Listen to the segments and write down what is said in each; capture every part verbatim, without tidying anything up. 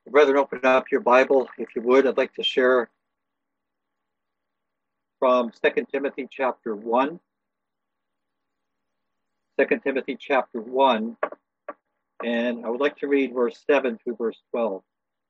Brethren, open up your Bible, if you would. I'd like to share from Second Timothy chapter one. Second Timothy chapter one, and I would like to read verse seven through verse twelve.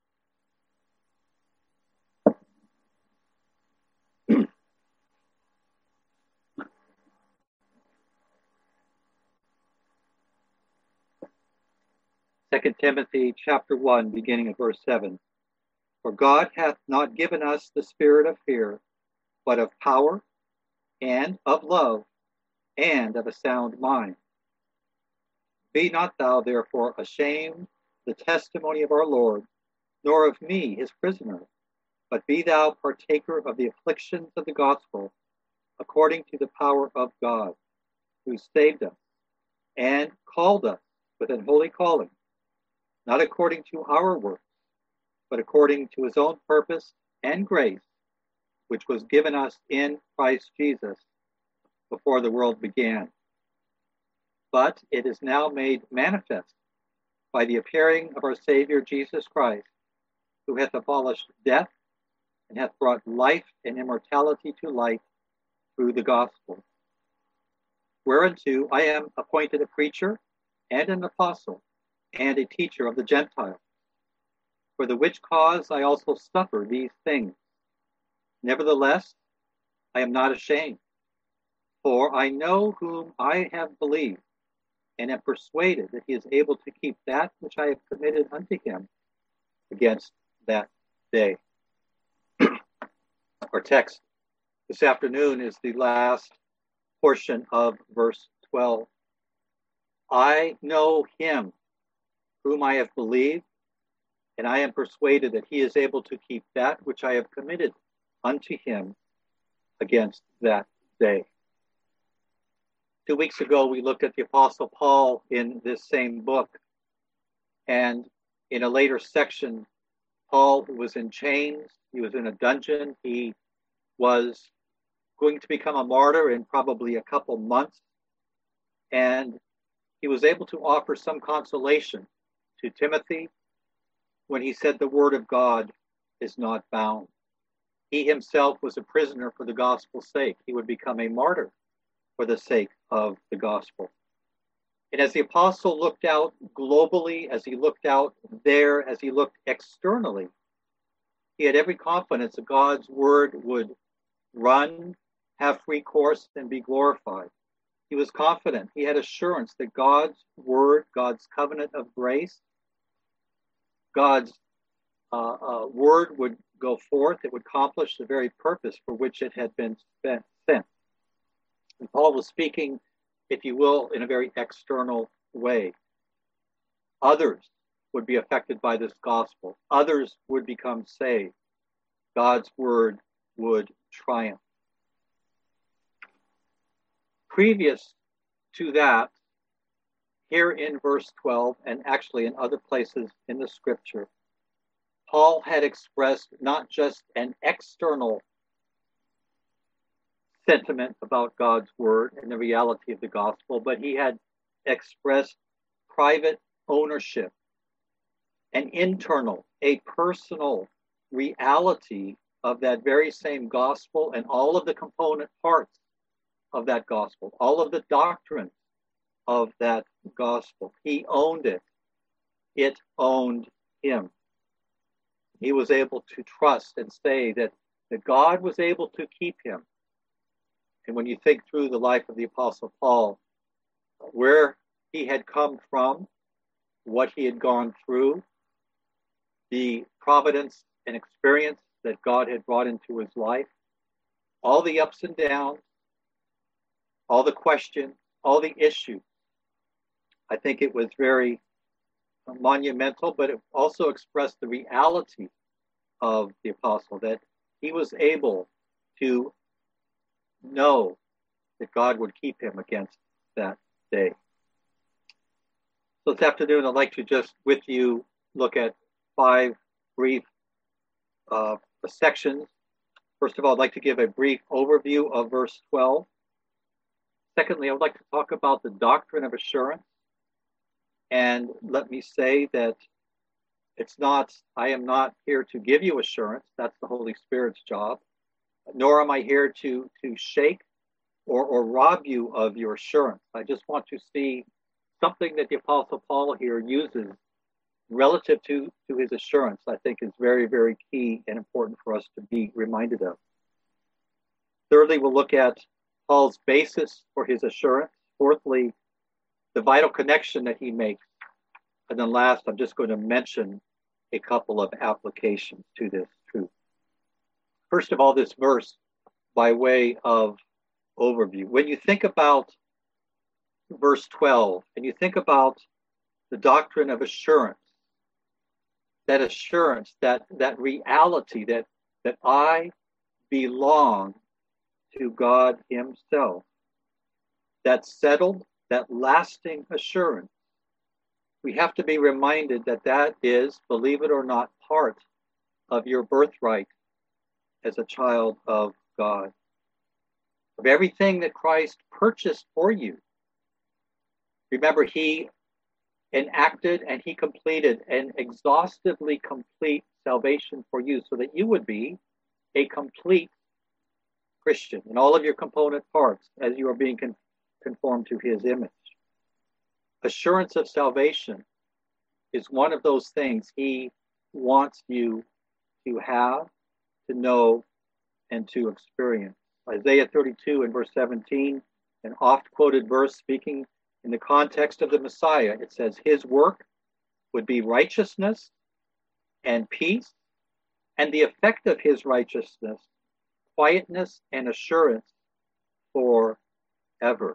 Second Timothy chapter one, beginning at verse seven. For God hath not given us the spirit of fear, but of power, and of love, and of a sound mind. Be not thou therefore ashamed of the testimony of our Lord, nor of me his prisoner, but be thou partaker of the afflictions of the gospel, according to the power of God, who saved us, and called us with an holy calling, not according to our works, but according to his own purpose and grace, which was given us in Christ Jesus before the world began. But it is now made manifest by the appearing of our Savior Jesus Christ, who hath abolished death and hath brought life and immortality to light through the gospel. Whereunto I am appointed a preacher and an apostle and a teacher of the Gentiles, for the which cause I also suffer these things. Nevertheless, I am not ashamed, for I know whom I have believed, and am persuaded that he is able to keep that which I have committed unto him against that day. Our text this afternoon is the last portion of verse twelve. I know him whom I have believed, and I am persuaded that he is able to keep that which I have committed unto him against that day. Two weeks ago, we looked at the Apostle Paul in this same book, and in a later section, Paul was in chains, he was in a dungeon, he was going to become a martyr in probably a couple months, and he was able to offer some consolation to Timothy when he said the word of God is not bound. He himself was a prisoner for the gospel's sake. He would become a martyr for the sake of the gospel. And as the apostle looked out globally, as he looked out there, as he looked externally, he had every confidence that God's word would run, have free course, and be glorified. He was confident. He had assurance that God's word, God's covenant of grace, God's uh, uh, word would go forth. It would accomplish the very purpose for which it had been spent, sent. And Paul was speaking, if you will, in a very external way. Others would be affected by this gospel. Others would become saved. God's word would triumph. Previous to that, here in verse twelve, and actually in other places in the scripture, Paul had expressed not just an external sentiment about God's word and the reality of the gospel, but he had expressed private ownership, an internal, a personal reality of that very same gospel and all of the component parts of that gospel, all of the doctrines of that gospel. He owned it. It owned him. He was able to trust and say that, that God was able to keep him. And when you think through the life of the Apostle Paul, where he had come from, what he had gone through, the providence and experience that God had brought into his life, all the ups and downs, all the questions, all the issues, I think it was very monumental, but it also expressed the reality of the apostle, that he was able to know that God would keep him against that day. So this afternoon, I'd like to just with you look at five brief uh, sections. First of all, I'd like to give a brief overview of verse twelve. Secondly, I would like to talk about the doctrine of assurance. And let me say that It's not, I am not here to give you assurance. That's the Holy Spirit's job. Nor am I here to, to shake or, or rob you of your assurance. I just want to see something that the Apostle Paul here uses relative to, to his assurance, I think is very, very key and important for us to be reminded of. Thirdly, we'll look at Paul's basis for his assurance. Fourthly, the vital connection that he makes. And then last, I'm just going to mention a couple of applications to this truth. First of all, this verse by way of overview. When you think about verse twelve and you think about the doctrine of assurance, that assurance, that, that reality that, that I belong to God himself, that settled, that lasting assurance, we have to be reminded that that is, believe it or not, part of your birthright as a child of God. Of everything that Christ purchased for you. Remember, he enacted and he completed an exhaustively complete salvation for you so that you would be a complete Christian in all of your component parts as you are being con- conformed to his image. Assurance of salvation is one of those things he wants you to have, to know, and to experience. Isaiah thirty-two and verse seventeen, an oft-quoted verse speaking in the context of the Messiah, it says his work would be righteousness and peace, and the effect of his righteousness, quietness and assurance forever.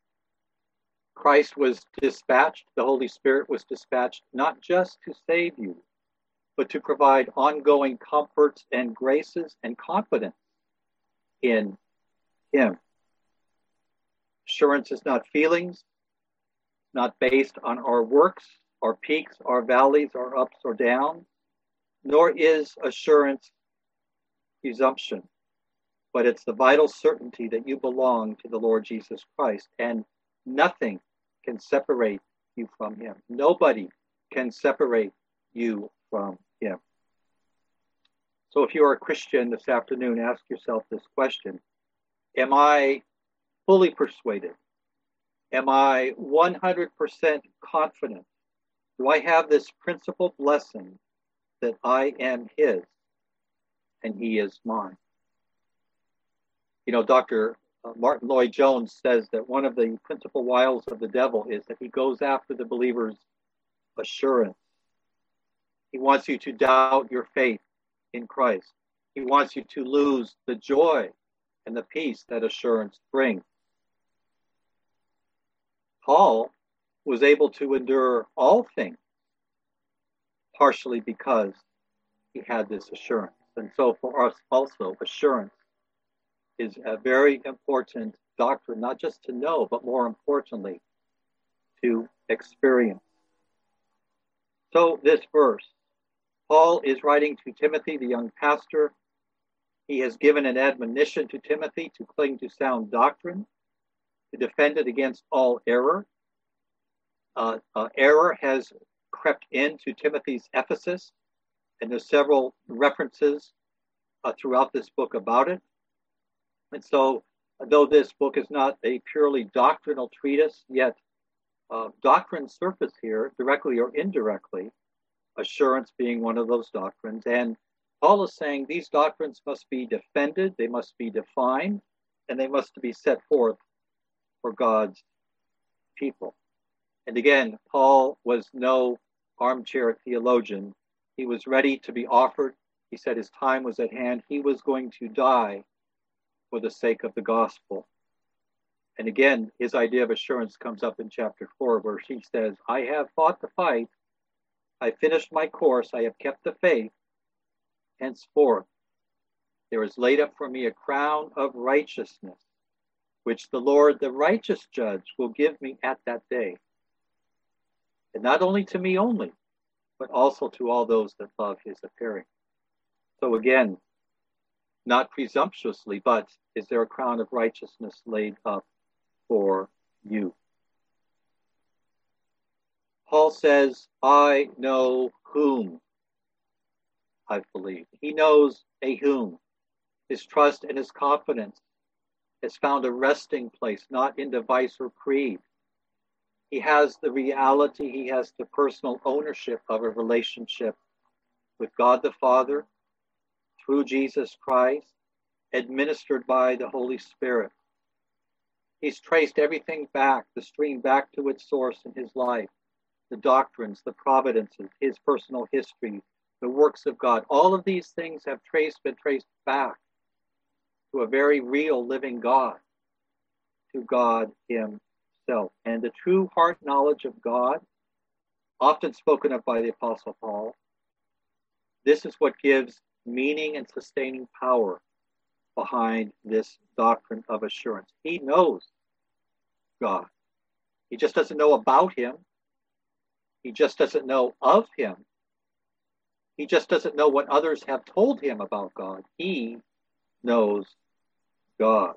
Christ was dispatched, the Holy Spirit was dispatched not just to save you, but to provide ongoing comforts and graces and confidence in him. Assurance is not feelings, not based on our works, our peaks, our valleys, our ups or downs, nor is assurance presumption, but it's the vital certainty that you belong to the Lord Jesus Christ, and nothing can separate you from him. Nobody can separate you from him. So if you are a Christian this afternoon, ask yourself this question. Am I fully persuaded? Am I one hundred percent confident? Do I have this principal blessing that I am his and he is mine? You know, Doctor Martin Lloyd-Jones says that one of the principal wiles of the devil is that he goes after the believer's assurance. He wants you to doubt your faith in Christ. He wants you to lose the joy and the peace that assurance brings. Paul was able to endure all things partially because he had this assurance. And so for us also, assurance is a very important doctrine, not just to know, but more importantly, to experience. So this verse, Paul is writing to Timothy, the young pastor. He has given an admonition to Timothy to cling to sound doctrine, to defend it against all error. Uh, uh, error has crept into Timothy's Ephesus, and there's several references uh, throughout this book about it. And so, though this book is not a purely doctrinal treatise, yet uh, doctrines surface here, directly or indirectly, assurance being one of those doctrines. And Paul is saying these doctrines must be defended, they must be defined, and they must be set forth for God's people. And again, Paul was no armchair theologian. He was ready to be offered. He said his time was at hand. He was going to die for the sake of the gospel. And again, his idea of assurance comes up in chapter four, where he says, I have fought the fight. I finished my course. I have kept the faith. Henceforth, there is laid up for me a crown of righteousness, which the Lord, the righteous judge, will give me at that day. And not only to me only, but also to all those that love his appearing. So again, not presumptuously, but is there a crown of righteousness laid up for you? Paul says, I know whom I've believed. He knows a whom. His trust and his confidence has found a resting place, not in device or creed. He has the reality, he has the personal ownership of a relationship with God the Father through Jesus Christ, administered by the Holy Spirit. He's traced everything back, the stream back to its source in his life, the doctrines, the providences, his personal history, the works of God. All of these things have traced, been traced back to a very real living God, to God himself. And the true heart knowledge of God, often spoken of by the Apostle Paul, this is what gives meaning and sustaining power behind this doctrine of assurance. He knows God. He just doesn't know about him. He just doesn't know of him. He just doesn't know what others have told him about God. He knows God.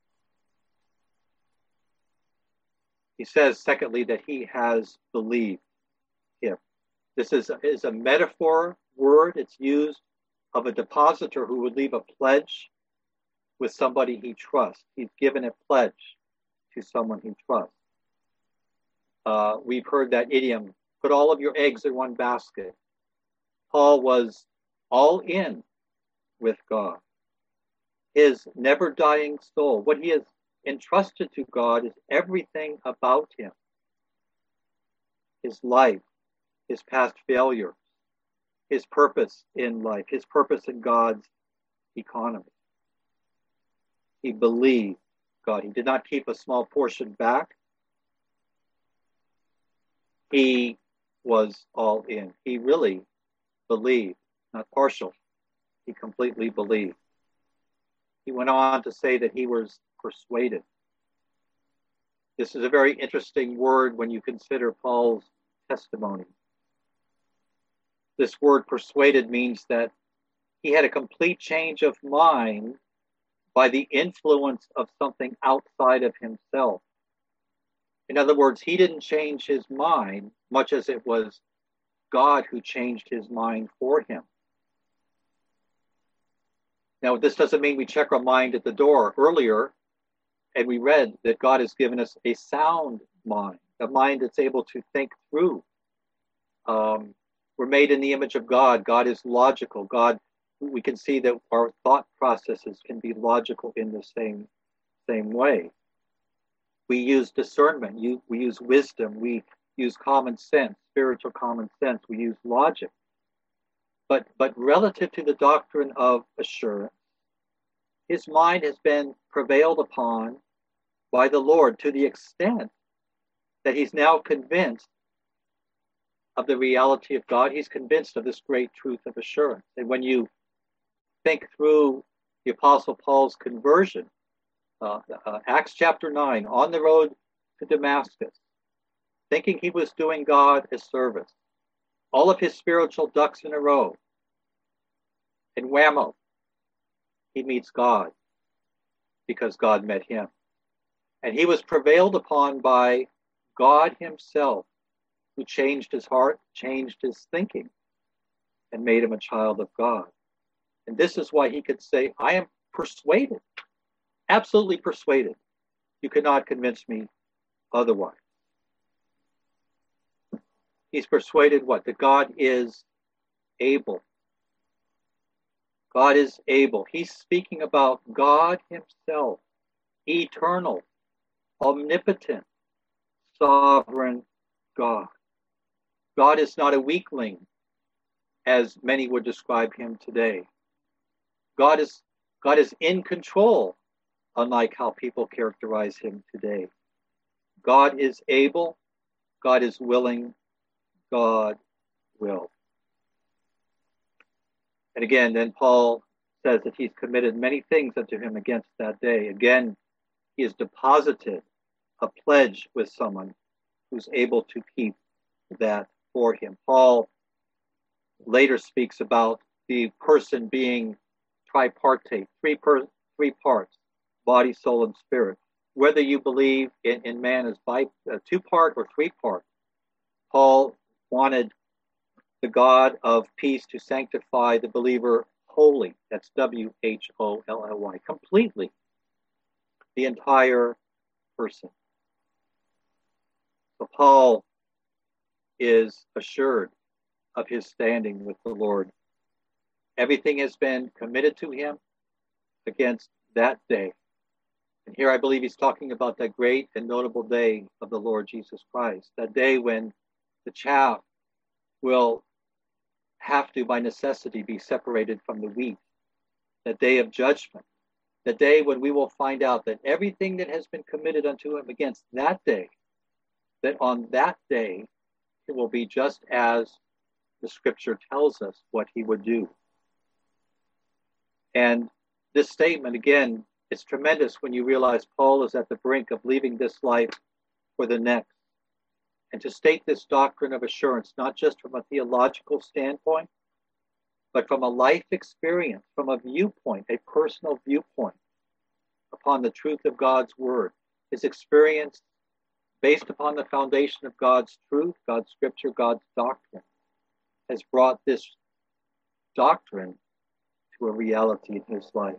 He says, secondly, that he has believed him. This is, is a metaphor word. It's used of a depositor who would leave a pledge with somebody he trusts. He's given a pledge to someone he trusts. Uh, we've heard that idiom, put all of your eggs in one basket. Paul was all in with God. His never-dying soul, what he has entrusted to God, is everything about him. His life, his past failures, his purpose in life, his purpose in God's economy. He believed God. He did not keep a small portion back. He was all in. He really believed, not partial. He completely believed. He went on to say that he was persuaded. This is a very interesting word when you consider Paul's testimony. This word persuaded means that he had a complete change of mind by the influence of something outside of himself. In other words, he didn't change his mind much as it was God who changed his mind for him. Now, this doesn't mean we check our mind at the door. Earlier, and we read that God has given us a sound mind, a mind that's able to think through. Um, we're made in the image of God. God is logical. God, we can see that our thought processes can be logical in the same, same way. We use discernment. You, we use wisdom. We use common sense, spiritual common sense. We use logic. But, but relative to the doctrine of assurance, his mind has been prevailed upon by the Lord to the extent that he's now convinced of the reality of God. He's convinced of this great truth of assurance. And when you think through the Apostle Paul's conversion, uh, uh, Acts chapter nine, on the road to Damascus, thinking he was doing God a service, all of his spiritual ducks in a row, and whammo, he meets God because God met him. And he was prevailed upon by God himself, who changed his heart, changed his thinking, and made him a child of God. And this is why he could say, I am persuaded, absolutely persuaded. You cannot convince me otherwise. He's persuaded what? That God is able. God is able. He's speaking about God himself, eternal, omnipotent, sovereign God. God is not a weakling, as many would describe him today. God is, God is in control, unlike how people characterize him today. God is able, God is willing, God will. And again, then Paul says that he's committed many things unto him against that day. Again, he has deposited a pledge with someone who's able to keep that for him. Paul later speaks about the person being tripartite, three, per, three parts, body, soul, and spirit. Whether you believe in, in man as bi, uh, two-part or three-part, Paul wanted the God of peace to sanctify the believer wholly. That's W H O L L Y, completely, the entire person. So Paul is assured of his standing with the Lord. Everything has been committed to him against that day. And here I believe he's talking about that great and notable day of the Lord Jesus Christ, that day when the chaff will have to, by necessity, be separated from the wheat, that day of judgment, the day when we will find out that everything that has been committed unto him against that day, that on that day it will be just as the scripture tells us what he would do. And this statement, again, is tremendous when you realize Paul is at the brink of leaving this life for the next. And to state this doctrine of assurance, not just from a theological standpoint, but from a life experience, from a viewpoint, a personal viewpoint upon the truth of God's word, his experience based upon the foundation of God's truth, God's scripture, God's doctrine, has brought this doctrine to a reality in his life.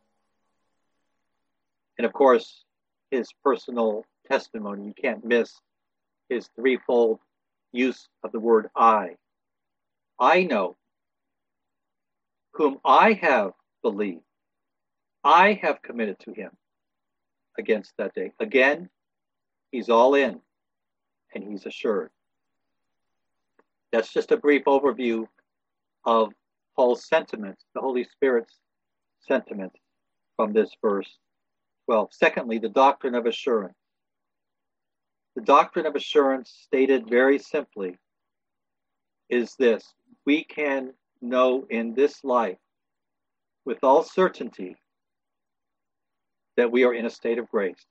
And of course, his personal testimony, you can't miss his threefold use of the word I. I know whom I have believed. I have committed to him against that day. Again, he's all in and he's assured. That's just a brief overview of Paul's sentiments, the Holy Spirit's sentiments from this verse twelve. Secondly, the doctrine of assurance. The doctrine of assurance, stated very simply, is this: we can know in this life with all certainty that we are in a state of grace.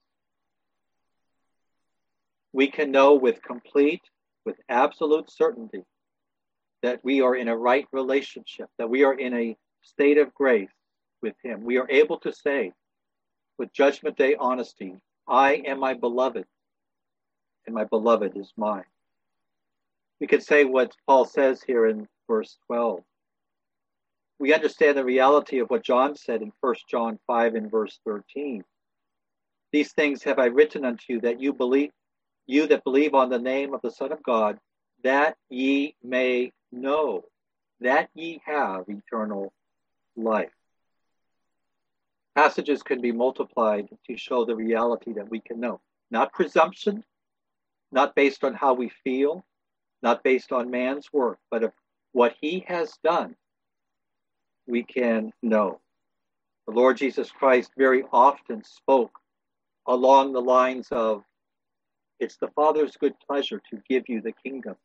We can know with complete, with absolute certainty that we are in a right relationship, that we are in a state of grace with him. We are able to say with Judgment Day honesty, I am my beloved, and my beloved is mine. We could say what Paul says here in verse twelve. We understand the reality of what John said in First John five and verse thirteen. These things have I written unto you, that you believe, you that believe on the name of the Son of God, that ye may know, that ye have eternal life. Passages can be multiplied to show the reality that we can know. Not presumption, not based on how we feel, not based on man's work, but of what he has done, we can know. The Lord Jesus Christ very often spoke along the lines of, it's the Father's good pleasure to give you the kingdom.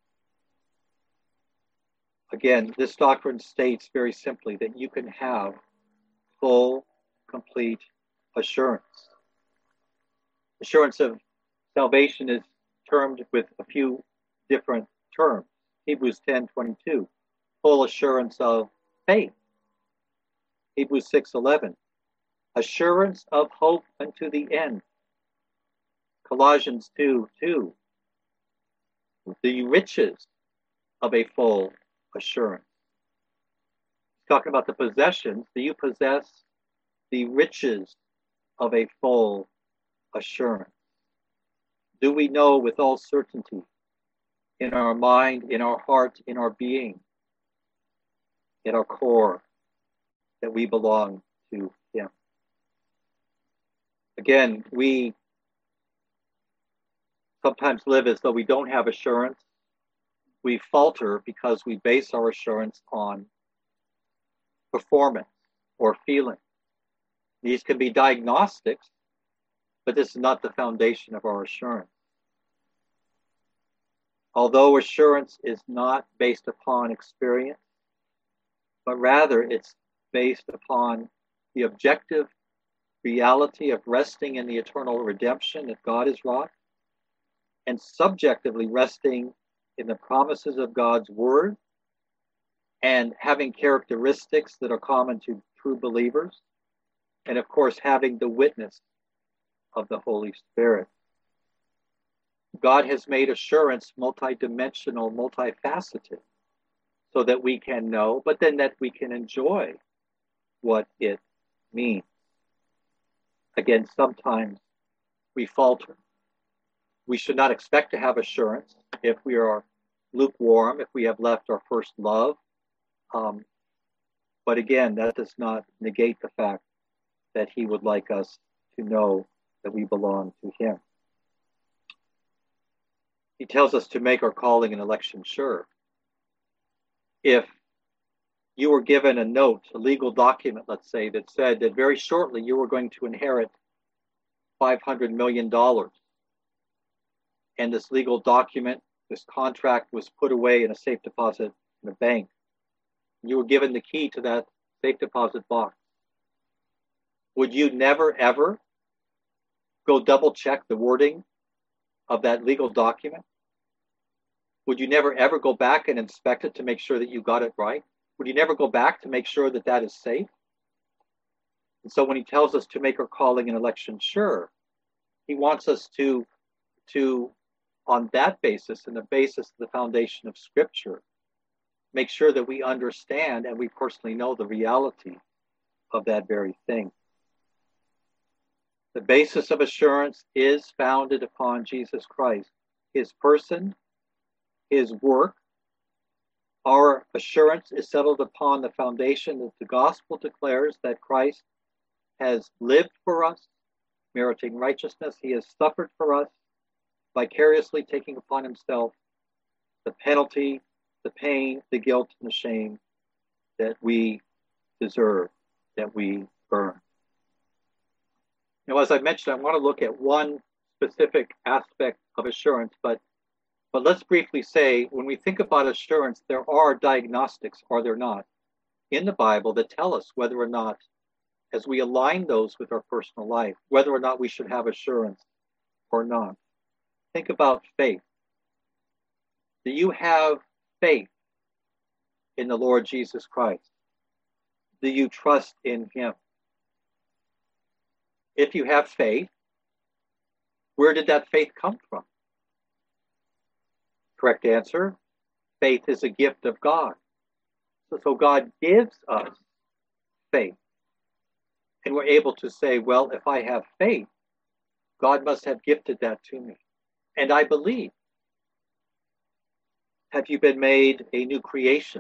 Again, this doctrine states very simply that you can have full, complete assurance. Assurance of salvation is termed with a few different terms. Hebrews ten twenty-two, full assurance of faith. Hebrews six eleven, assurance of hope unto the end. Colossians two two, the riches of a full assurance. He's talking about the possessions. Do you possess the riches of a full assurance? Do we know with all certainty in our mind, in our heart, in our being, in our core, that we belong to him? Again, we sometimes live as though we don't have assurance. We falter because we base our assurance on performance or feeling. These can be diagnostics, but this is not the foundation of our assurance. Although assurance is not based upon experience, but rather it's based upon the objective reality of resting in the eternal redemption that God has wrought, and subjectively resting in the promises of God's word, and having characteristics that are common to true believers, and of course having the witness of the Holy Spirit. God has made assurance multidimensional, multifaceted. so that we can know, but then that we can enjoy what it means. Again, sometimes we falter. We should not expect to have assurance if we are lukewarm, if we have left our first love. Um, but again, that does not negate the fact that he would like us to know that we belong to him. He tells us to make our calling and election sure. If you were given a note, a legal document, let's say, that said that very shortly you were going to inherit five hundred million dollars, and this legal document, this contract was put away in a safe deposit in a bank, you were given the key to that safe deposit box, would you never, ever go double check the wording of that legal document? Would you never, ever go back and inspect it to make sure that you got it right? Would you never go back to make sure that that is safe? And so when he tells us to make our calling and election sure, he wants us to, to on that basis and the basis of the foundation of Scripture, make sure that we understand and we personally know the reality of that very thing. The basis of assurance is founded upon Jesus Christ, his person, his work. Our assurance is settled upon the foundation that the gospel declares that Christ has lived for us, meriting righteousness. He has suffered for us, vicariously taking upon himself the penalty, the pain, the guilt, and the shame that we deserve, that we earn. Now, as I mentioned, I want to look at one specific aspect of assurance, but but let's briefly say, when we think about assurance, there are diagnostics, are there not, in the Bible that tell us whether or not, as we align those with our personal life, whether or not we should have assurance or not. Think about faith. Do you have faith in the Lord Jesus Christ? Do you trust in him? If you have faith, where did that faith come from? Correct answer, faith is a gift of God. So, so God gives us faith. And we're able to say, well, if I have faith, God must have gifted that to me. And I believe. Have you been made a new creation?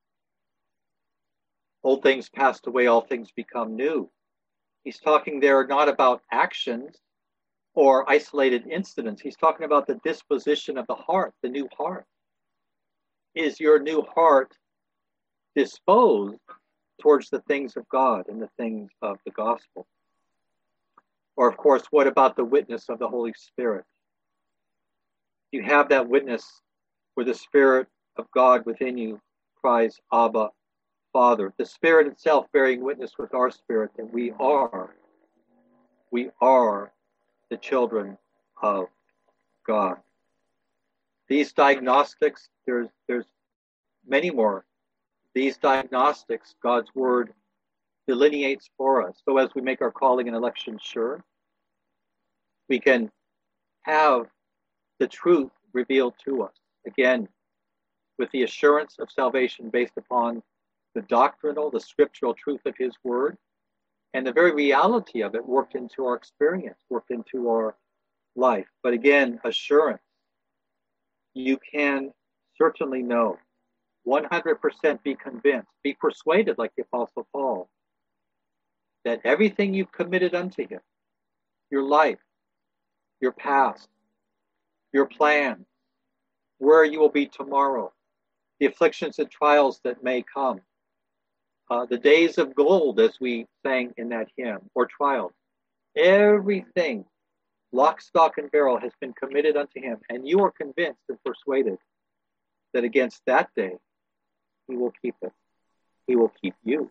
Old things passed away, all things become new. He's talking there not about actions or isolated incidents. He's talking about the disposition of the heart, the new heart. Is your new heart disposed towards the things of God and the things of the gospel? Or, of course, what about the witness of the Holy Spirit? You have that witness where the Spirit of God within you cries, Abba, Father. The Spirit itself bearing witness with our spirit that we are, we are the children of God. These diagnostics, there's there's many more. These diagnostics, God's word delineates for us. So as we make our calling and election sure, we can have the truth revealed to us. Again, with the assurance of salvation based upon the doctrinal, the scriptural truth of his word, and the very reality of it worked into our experience, worked into our life. But again, assurance. You can certainly know, one hundred percent be convinced, be persuaded like the Apostle Paul, that everything you've committed unto him, your life, your past, your plan, where you will be tomorrow, the afflictions and trials that may come, uh, the days of gold, as we sang in that hymn, or trials, everything, lock, stock, and barrel, has been committed unto him, and you are convinced and persuaded that against that day, he will keep it. He will keep you.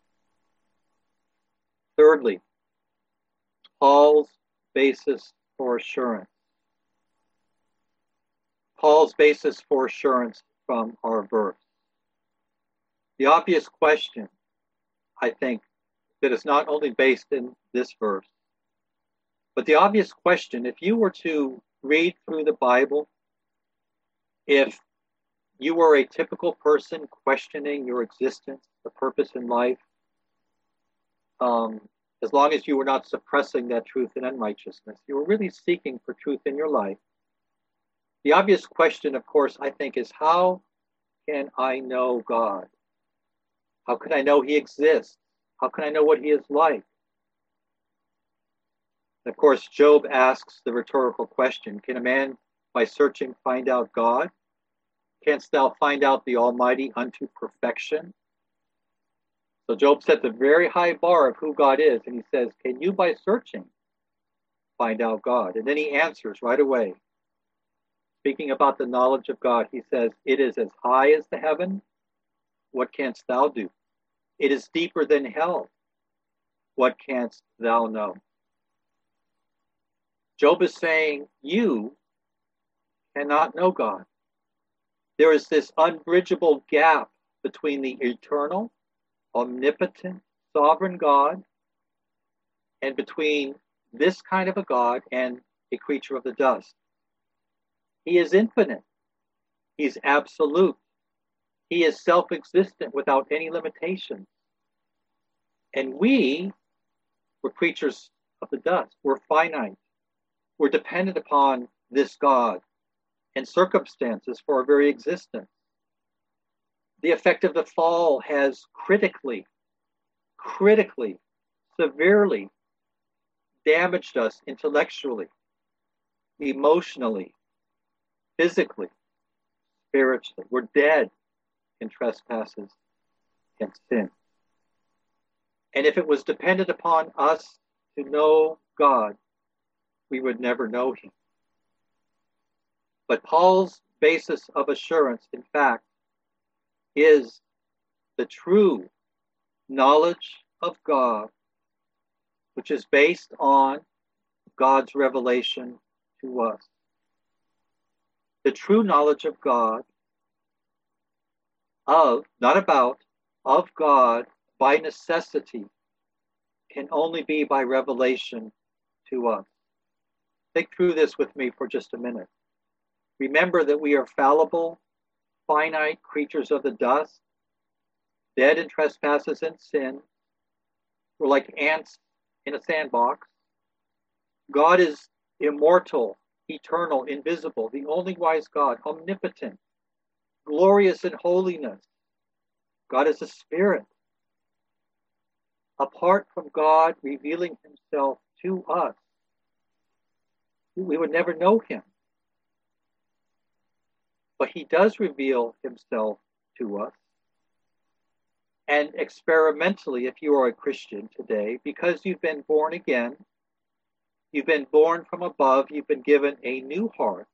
Thirdly, Paul's basis for assurance. Paul's basis for assurance from our verse. The obvious question, I think, that is not only based in this verse, but the obvious question, if you were to read through the Bible, if you were a typical person questioning your existence, the purpose in life, um, as long as you were not suppressing that truth in unrighteousness, you were really seeking for truth in your life. The obvious question, of course, I think, is how can I know God? How can I know he exists? How can I know what he is like? And of course, Job asks the rhetorical question, can a man by searching find out God? Canst thou find out the Almighty unto perfection? So Job set the very high bar of who God is, and he says, can you by searching find out God? And then he answers right away. Speaking about the knowledge of God, he says, it is as high as the heaven. What canst thou do? It is deeper than hell. What canst thou know? Job is saying, you cannot know God. There is this unbridgeable gap between the eternal, omnipotent, sovereign God and between this kind of a God and a creature of the dust. He is infinite. He's absolute. He is self-existent without any limitations. And we were creatures of the dust. We're finite. We're dependent upon this God and circumstances for our very existence. The effect of the fall has critically, critically, severely damaged us intellectually, emotionally, physically, spiritually. We're dead in trespasses and sin. And if it was dependent upon us to know God, we would never know him. But Paul's basis of assurance, in fact, is the true knowledge of God, which is based on God's revelation to us. The true knowledge of God, of, not about, of God by necessity, can only be by revelation to us. Think through this with me for just a minute. Remember that we are fallible, finite creatures of the dust, dead in trespasses and sin. We're like ants in a sandbox. God is immortal, eternal, invisible, the only wise God, omnipotent, glorious in holiness. God is a spirit. Apart from God revealing himself to us, we would never know him. But he does reveal himself to us. And experimentally, if you are a Christian today, because you've been born again, you've been born from above, you've been given a new heart.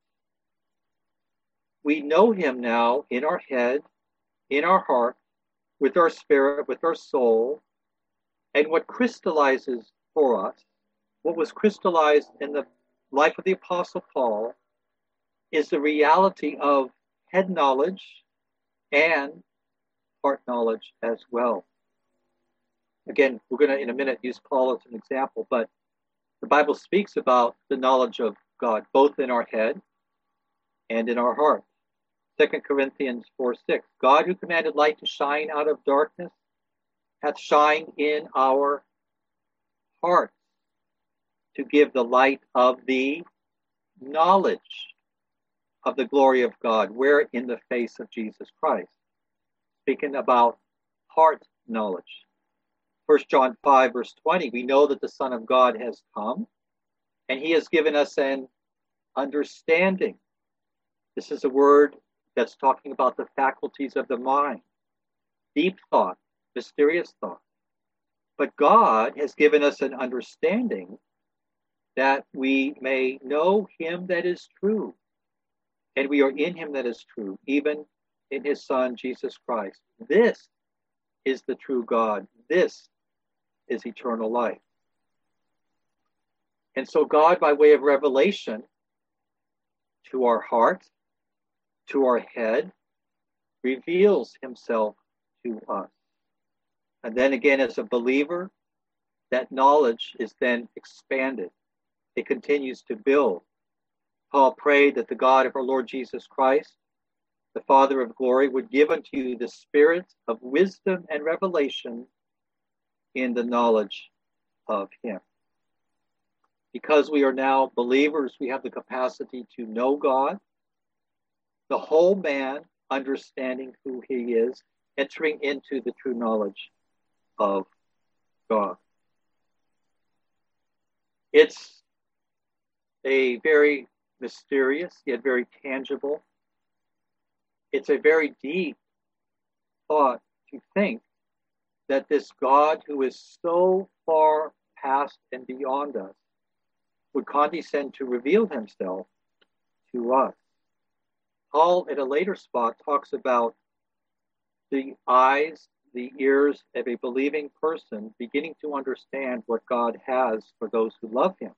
We know him now in our head, in our heart, with our spirit, with our soul. And what crystallizes for us, what was crystallized in the life of the Apostle Paul, is the reality of head knowledge and heart knowledge as well. Again, we're going to, in a minute, use Paul as an example, but the Bible speaks about the knowledge of God, both in our head and in our heart. Second Corinthians four six, God who commanded light to shine out of darkness hath shined in our hearts to give the light of the knowledge of the glory of God, where in the face of Jesus Christ. Speaking about heart knowledge. First John five, verse twenty, we know that the Son of God has come, and he has given us an understanding. This is a word that's talking about the faculties of the mind, deep thought, mysterious thought. But God has given us an understanding that we may know him that is true. And we are in him that is true, even in his Son, Jesus Christ. This is the true God. This is eternal life. And so God, by way of revelation to our heart, to our head, reveals himself to us. And then again, as a believer, that knowledge is then expanded. It continues to build. Paul prayed that the God of our Lord Jesus Christ, the Father of glory, would give unto you the spirit of wisdom and revelation in the knowledge of him. Because we are now believers, we have the capacity to know God, the whole man understanding who he is, entering into the true knowledge of God. It's a very mysterious, yet very tangible. It's a very deep thought to think that this God who is so far past and beyond us would condescend to reveal himself to us. Paul, at a later spot, talks about the eyes, the ears of a believing person beginning to understand what God has for those who love him.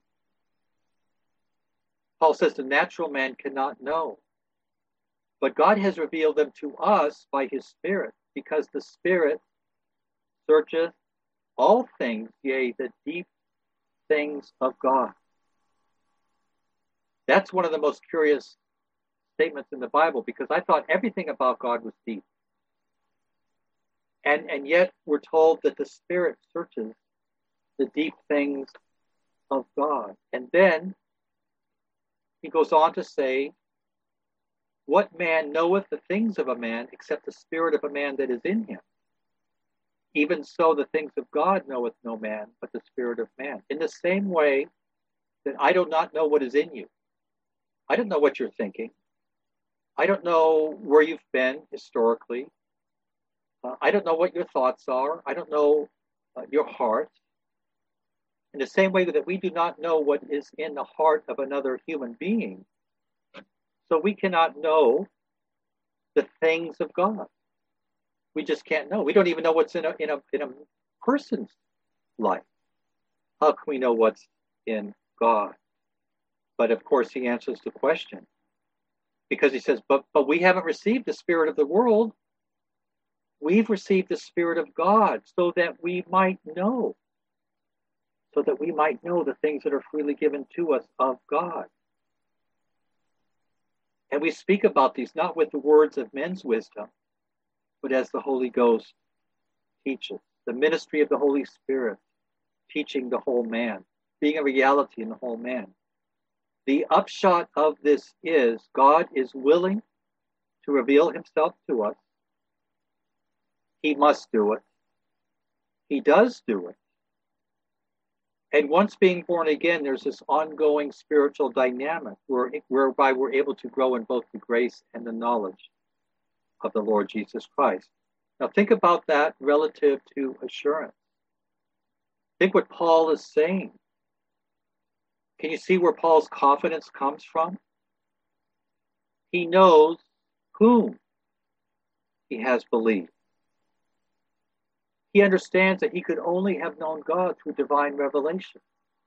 Paul says the natural man cannot know, but God has revealed them to us by his Spirit, because the Spirit searcheth all things, yea, the deep things of God. That's one of the most curious statements in the Bible, because I thought everything about God was deep. And, and yet we're told that the Spirit searches the deep things of God. And then he goes on to say, what man knoweth the things of a man except the spirit of a man that is in him? Even so the things of God knoweth no man but the spirit of man. In the same way that I do not know what is in you. I don't know what you're thinking. I don't know where you've been historically. Uh, I don't know what your thoughts are. I don't know uh, your heart. In the same way that we do not know what is in the heart of another human being, so we cannot know the things of God. We just can't know. We don't even know what's in a in a in a person's life. How can we know what's in God? But of course, he answers the question, because he says, "But but we haven't received the spirit of the world. We've received the Spirit of God, so that we might know." So that we might know the things that are freely given to us of God. And we speak about these not with the words of men's wisdom, but as the Holy Ghost teaches. The ministry of the Holy Spirit, teaching the whole man, being a reality in the whole man. The upshot of this is God is willing to reveal himself to us. He must do it. He does do it. And once being born again, there's this ongoing spiritual dynamic where, whereby we're able to grow in both the grace and the knowledge of the Lord Jesus Christ. Now think about that relative to assurance. Think what Paul is saying. Can you see where Paul's confidence comes from? He knows whom he has believed. He understands that he could only have known God through divine revelation.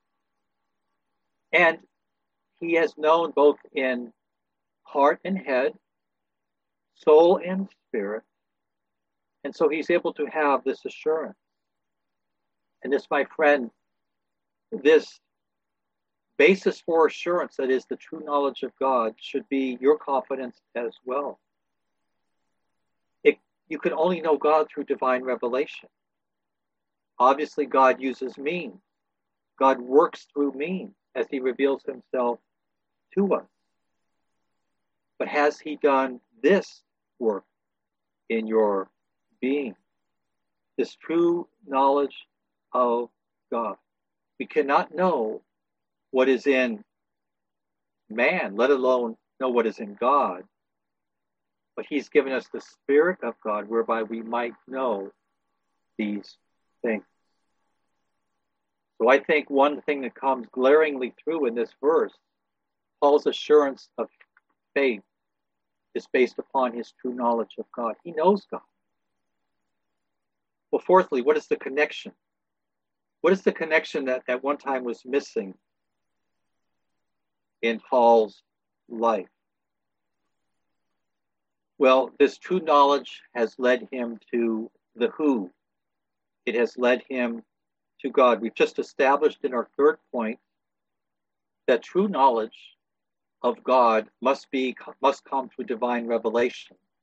And he has known both in heart and head, soul and spirit. And so he's able to have this assurance. And this, my friend, this basis for assurance, that is the true knowledge of God, should be your confidence as well. It, you can only know God through divine revelation. Obviously, God uses means. God works through means as he reveals himself to us. But has he done this work in your being? This true knowledge of God. We cannot know what is in man, let alone know what is in God. But he's given us the Spirit of God whereby we might know these things. So I think one thing that comes glaringly through in this verse, Paul's assurance of faith is based upon his true knowledge of God. He knows God. Well, fourthly, what is the connection? What is the connection that at one time was missing in Paul's life? Well, this true knowledge has led him to the who. It has led him to God. We've just established in our third point that true knowledge of God must be must come through divine revelation.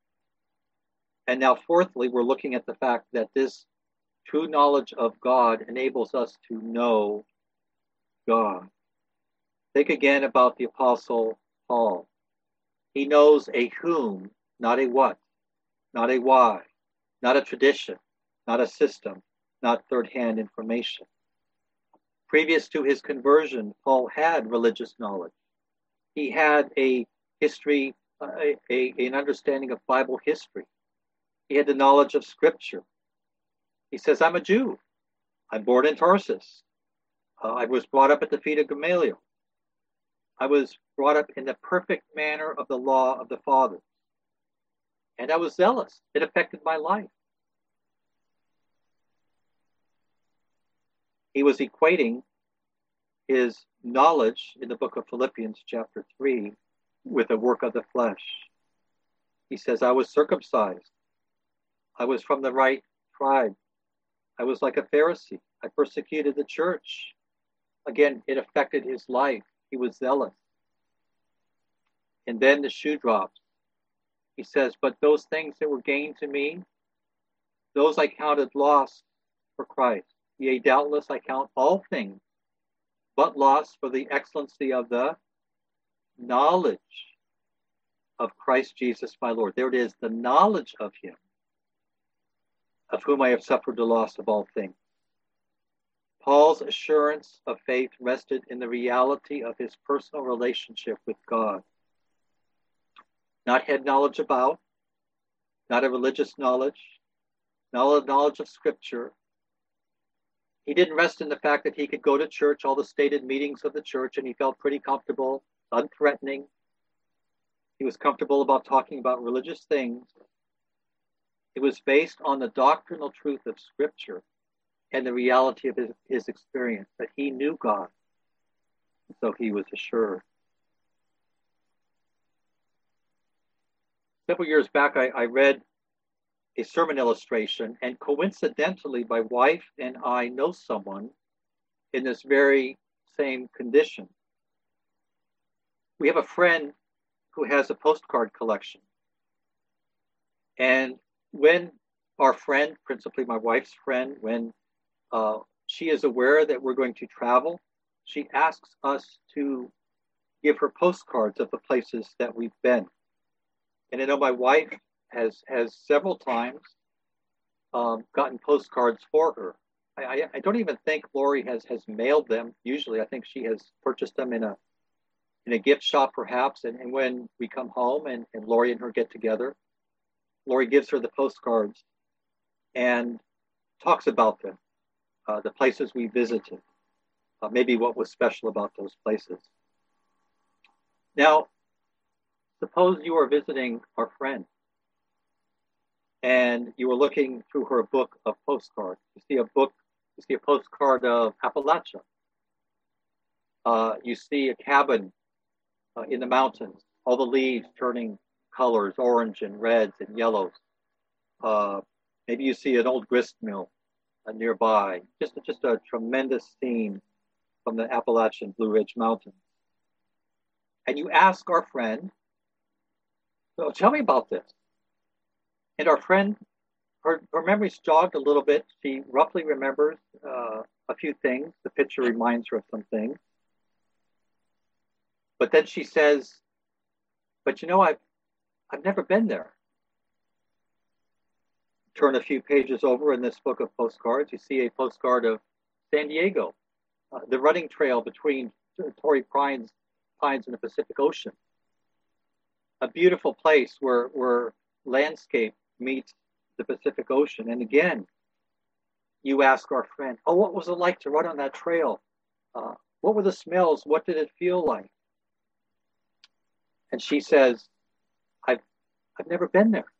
And now, fourthly, we're looking at the fact that this true knowledge of God enables us to know God. Think again about the Apostle Paul. He knows a whom, not a what, not a why, not a tradition, not a system, not third-hand information. Previous to his conversion, Paul had religious knowledge. He had a history, a, a, an understanding of Bible history. He had the knowledge of Scripture. He says, I'm a Jew. I'm born in Tarsus. Uh, I was brought up at the feet of Gamaliel. I was brought up in the perfect manner of the law of the fathers. And I was zealous. It affected my life. He was equating his knowledge in the book of Philippians chapter three with the work of the flesh. He says, I was circumcised. I was from the right tribe. I was like a Pharisee. I persecuted the church. Again, it affected his life. He was zealous. And then the shoe drops. He says, but those things that were gained to me, those I counted loss for Christ. Yea, doubtless I count all things but loss for the excellency of the knowledge of Christ Jesus my Lord. There it is, the knowledge of him, of whom I have suffered the loss of all things. Paul's assurance of faith rested in the reality of his personal relationship with God. Not head knowledge about, not a religious knowledge, not a knowledge of Scripture. He didn't rest in the fact that he could go to church, all the stated meetings of the church, and he felt pretty comfortable, unthreatening. He was comfortable about talking about religious things. It was based on the doctrinal truth of Scripture and the reality of his, his experience, that he knew God. And so he was assured. Several years back, I, I read a sermon illustration, and coincidentally, my wife and I know someone in this very same condition. We have a friend who has a postcard collection. And when our friend, principally my wife's friend, when uh, she is aware that we're going to travel, she asks us to give her postcards of the places that we've been. And I know my wife has has several times um, gotten postcards for her. I, I, I don't even think Lori has has mailed them. Usually, I think she has purchased them in a in a gift shop, perhaps. And, and when we come home and, and Lori and her get together, Lori gives her the postcards and talks about them, uh, the places we visited, uh, maybe what was special about those places. Now, suppose you are visiting our friend and you were looking through her book of postcards. You see a book, you see a postcard of Appalachia. Uh, you see a cabin uh, in the mountains, all the leaves turning colors, orange and reds and yellows. Uh, maybe you see an old grist mill uh, nearby. Just, just a tremendous scene from the Appalachian Blue Ridge Mountains. And you ask our friend, so tell me about this. And our friend, her, her memory's jogged a little bit. She roughly remembers uh, a few things. The picture reminds her of some things. But then she says, but you know, I've, I've never been there. Turn a few pages over in this book of postcards. You see a postcard of San Diego, uh, the running trail between Torrey Pines, Pines and the Pacific Ocean. A beautiful place where, where landscape meets the Pacific Ocean. And again, you ask our friend, oh, what was it like to run on that trail? Uh, what were the smells? What did it feel like? And she says, I've, I've never been there.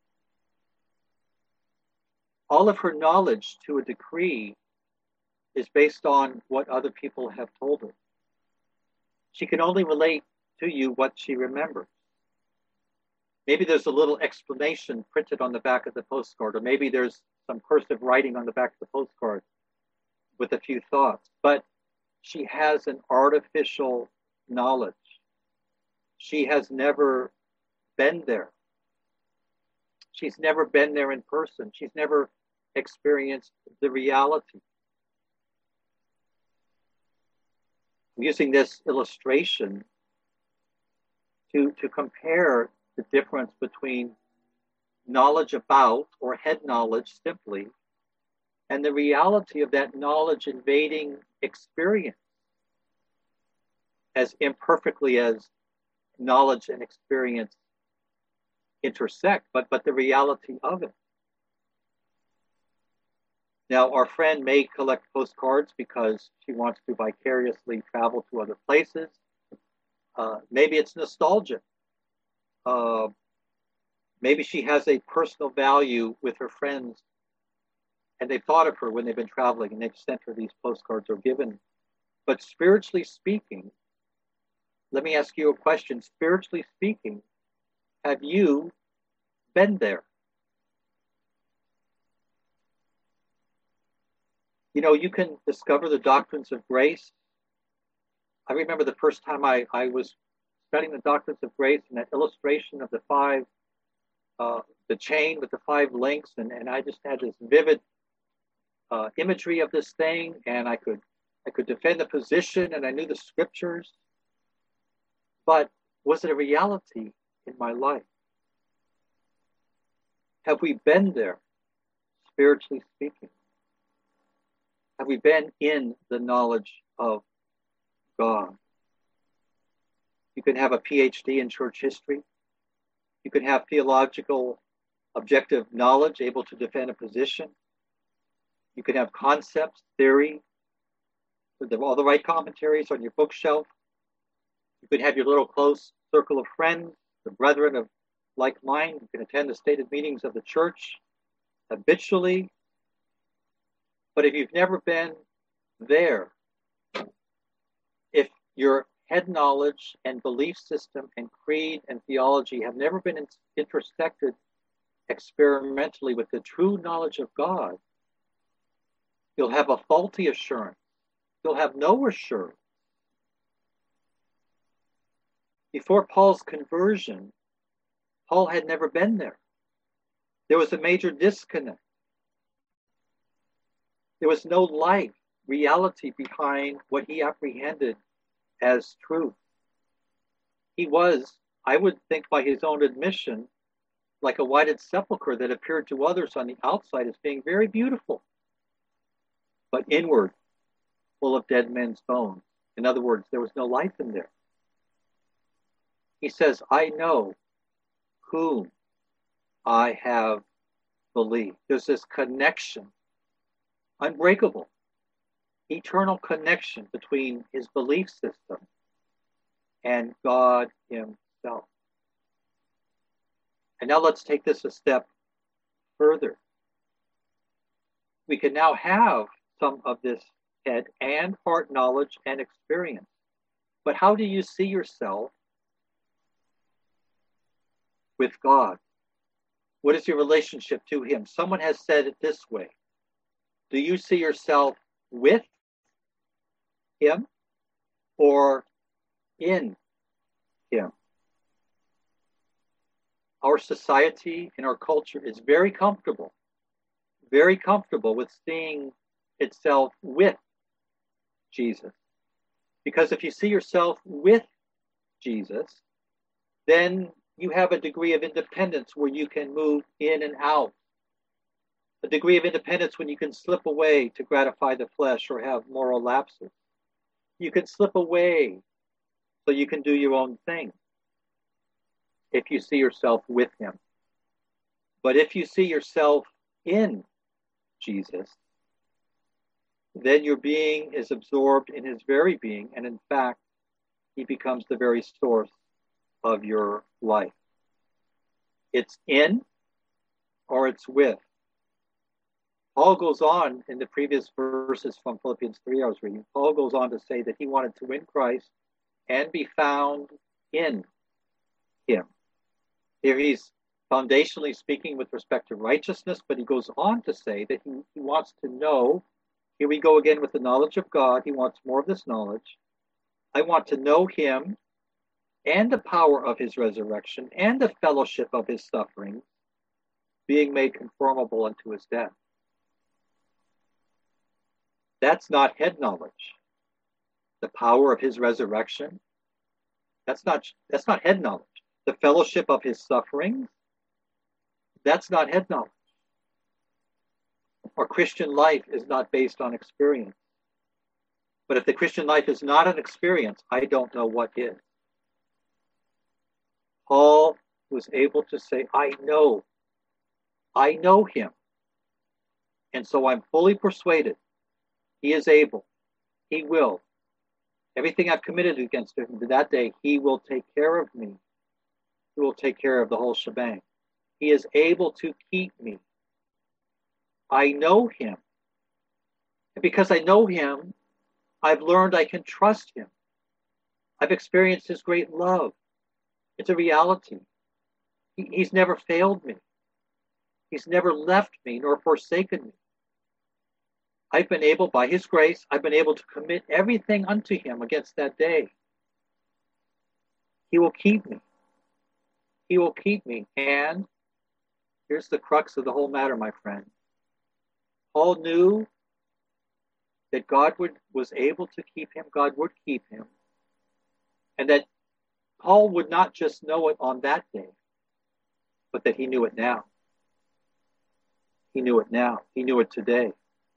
All of her knowledge to a degree is based on what other people have told her. She can only relate to you what she remembers. Maybe there's a little explanation printed on the back of the postcard, or maybe there's some cursive writing on the back of the postcard with a few thoughts. But she has an artificial knowledge. She has never been there. She's never been there in person. She's never experienced the reality. I'm using this illustration to, to compare the difference between knowledge about, or head knowledge simply, and the reality of that knowledge invading experience, as imperfectly as knowledge and experience intersect, but, but the reality of it. Now, our friend may collect postcards because she wants to vicariously travel to other places. Uh, maybe it's nostalgia. Uh, maybe she has a personal value with her friends, and they've thought of her when they've been traveling, and they've sent her these postcards or given. But spiritually speaking, let me ask you a question. Spiritually speaking, have you been there? You know, you can discover the doctrines of grace. I remember the first time I, I was studying the doctrines of grace, and that illustration of the five, uh, the chain with the five links, and, and I just had this vivid uh, imagery of this thing, and I could I could defend the position, and I knew the scriptures. But was it a reality in my life? Have we been there, spiritually speaking? Have we been in the knowledge of God? You can have a P H D in church history. You can have theological, objective knowledge, able to defend a position. You can have concepts, theory, with all the right commentaries on your bookshelf. You can have your little close circle of friends, the brethren of like mind. You can attend the stated meetings of the church habitually. But if you've never been there, if your head knowledge and belief system and creed and theology have never been in- intersected experimentally with the true knowledge of God, you'll have a faulty assurance. You'll have no assurance. Before Paul's conversion, Paul had never been there. There was a major disconnect. There was no life, reality behind what he apprehended as truth. He was, I would think by his own admission, like a whited sepulchre that appeared to others on the outside as being very beautiful, but inward, full of dead men's bones. In other words, there was no life in there. He says, I know whom I have believed. There's this connection, unbreakable, eternal connection between his belief system and God himself. And now let's take this a step further. We can now have some of this head and heart knowledge and experience. But how do you see yourself with God? What is your relationship to him? Someone has said it this way. Do you see yourself with him or in him? Our society and our culture is very comfortable, very comfortable with seeing itself with Jesus. Because if you see yourself with Jesus, then you have a degree of independence where you can move in and out. A degree of independence when you can slip away to gratify the flesh or have moral lapses. You can slip away so you can do your own thing if you see yourself with him. But if you see yourself in Jesus, then your being is absorbed in his very being, and in fact, he becomes the very source of your life. It's in or it's with. Paul goes on in the previous verses from Philippians three I was reading, Paul goes on to say that he wanted to win Christ and be found in him. Here he's foundationally speaking with respect to righteousness, but he goes on to say that he, he wants to know, here we go again with the knowledge of God, he wants more of this knowledge. I want to know him and the power of his resurrection and the fellowship of his suffering, being made conformable unto his death. That's not head knowledge. The power of his resurrection, that's not, that's not head knowledge. The fellowship of his sufferings, that's not head knowledge. Our Christian life is not based on experience. But if the Christian life is not an experience, I don't know what is. Paul was able to say, I know, I know him. And so I'm fully persuaded he is able, he will. Everything I've committed against him to that day, he will take care of me. He will take care of the whole shebang. He is able to keep me. I know him. And because I know him, I've learned I can trust him. I've experienced his great love. It's a reality. He, he's never failed me. He's never left me nor forsaken me. I've been able, by his grace, I've been able to commit everything unto him against that day. He will keep me. He will keep me. And here's the crux of the whole matter, my friend. Paul knew that God would, was able to keep him, God would keep him, and that Paul would not just know it on that day, but that he knew it now. He knew it now. He knew it today.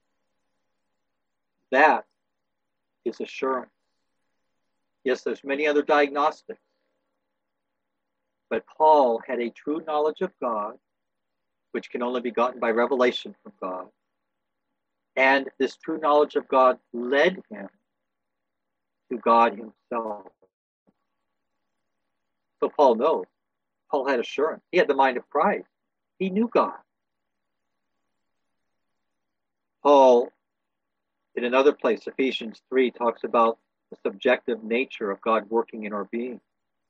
That is assurance. Yes, there's many other diagnostics, but Paul had a true knowledge of God, which can only be gotten by revelation from God. And this true knowledge of God led him to God himself. So Paul knows. Paul had assurance. He had the mind of Christ. He knew God. Paul, in another place, Ephesians three, talks about the subjective nature of God working in our being.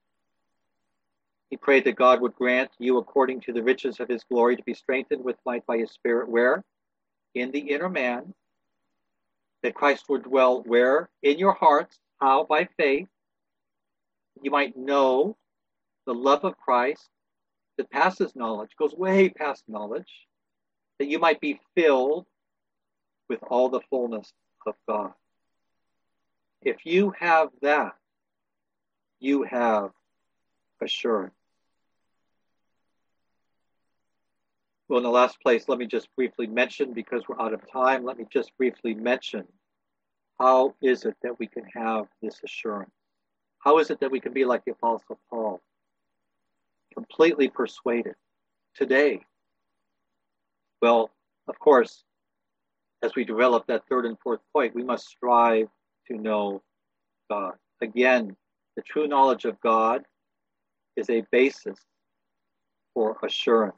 He prayed that God would grant you, according to the riches of his glory, to be strengthened with might by his Spirit. Where? In the inner man. That Christ would dwell where? In your hearts. How? By faith. You might know the love of Christ that passes knowledge, goes way past knowledge, that you might be filled with all the fullness of God. If you have that, you have assurance. Well, in the last place, let me just briefly mention, because we're out of time, let me just briefly mention, how is it that we can have this assurance? How is it that we can be like the Apostle Paul? Completely persuaded. Today, well, of course, as we develop that third and fourth point, we must strive to know God. Again, the true knowledge of God is a basis for assurance.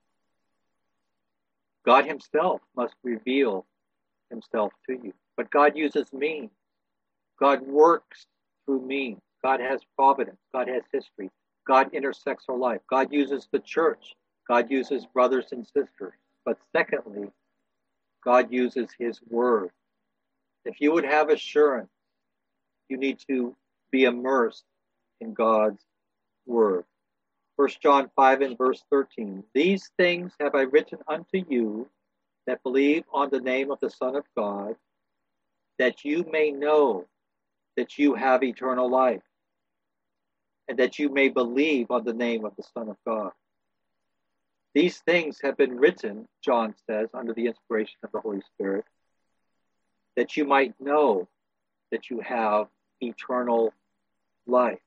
God himself must reveal himself to you. But God uses means. God works through means. God has providence. God has history. God intersects our life. God uses the church. God uses brothers and sisters. But secondly, God uses his word. If you would have assurance, you need to be immersed in God's word. First John five and verse thirteen. These things have I written unto you that believe on the name of the Son of God, that you may know that you have eternal life, and that you may believe on the name of the Son of God. These things have been written, John says, under the inspiration of the Holy Spirit, that you might know that you have eternal life.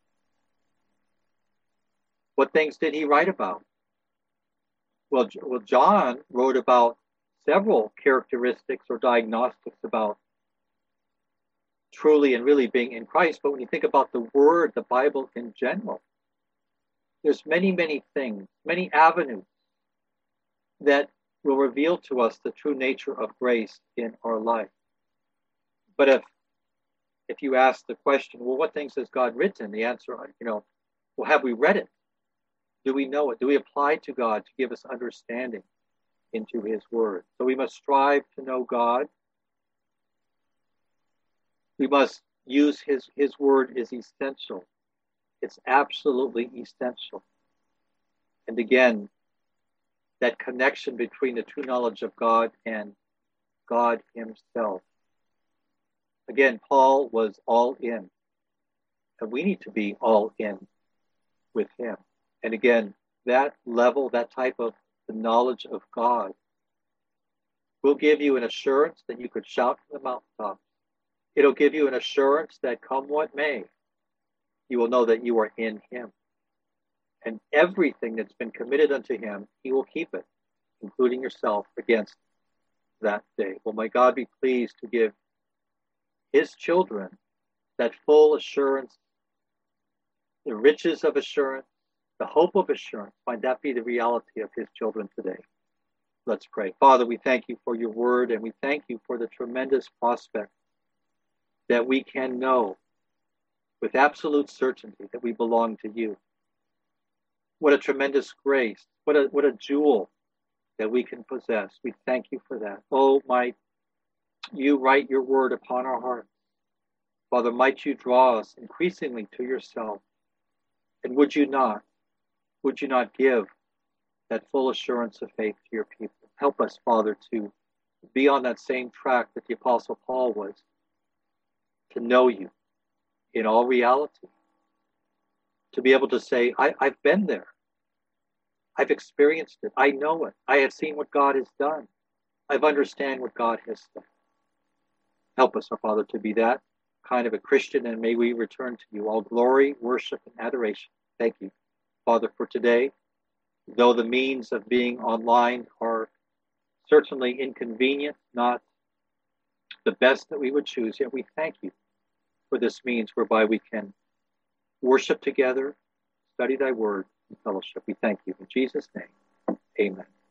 What things did he write about? Well, well, John wrote about several characteristics or diagnostics about truly and really being in Christ. But when you think about the Word, the Bible in general, there's many, many things, many avenues that will reveal to us the true nature of grace in our life. But if if you ask the question, well, what things has God written? The answer, you know, well, have we read it? Do we know it? Do we apply to God to give us understanding into his word? So we must strive to know God. We must use his, his word is essential. It's absolutely essential. And again, that connection between the true knowledge of God and God himself. Again, Paul was all in, and we need to be all in with him. And again, that level, that type of the knowledge of God will give you an assurance that you could shout from the mountaintops. It'll give you an assurance that come what may, you will know that you are in him. And everything that's been committed unto him, he will keep it, including yourself, against that day. Well, may God be pleased to give his children that full assurance, the riches of assurance, the hope of assurance. Might that be the reality of his children today. Let's pray. Father, we thank you for your word, and we thank you for the tremendous prospect that we can know with absolute certainty that we belong to you. What a tremendous grace. What a, what a jewel that we can possess. We thank you for that. Oh, might you write your word upon our hearts. Father, might you draw us increasingly to yourself. And would you not, would you not give that full assurance of faith to your people? Help us, Father, to be on that same track that the Apostle Paul was, to know you in all reality, to be able to say, I, I've been there. I've experienced it. I know it. I have seen what God has done. I've understand what God has done. Help us, our Father, to be that kind of a Christian, and may we return to you all glory, worship, and adoration. Thank you, Father, for today. Though the means of being online are certainly inconvenient, not the best that we would choose, yet we thank you for this means whereby we can worship together, study thy word, and fellowship. We thank you. In Jesus' name, amen.